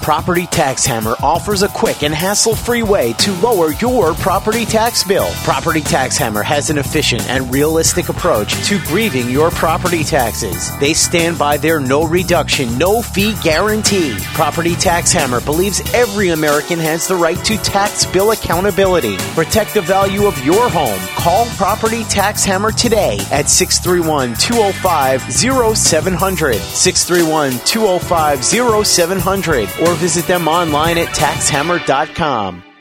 Property Tax Hammer offers a quick and hassle-free way to lower your property tax bill. Property Tax Hammer has an efficient and realistic approach to grieving your property taxes. They stand by their no reduction, no fee guarantee. Property Tax Hammer believes every American has the right to tax bill accountability. Protect the value of your home. Call Property Tax Hammer today at 631-205-0700, 631-205-0700, or visit them online at taxhammer.com.